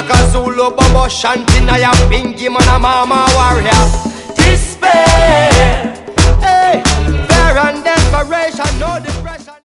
Shaka Zulu, Bobo Shanti, Naya, Pinky, Man, a Mama Warrior. Despair, hey, fear and desperation, no depression.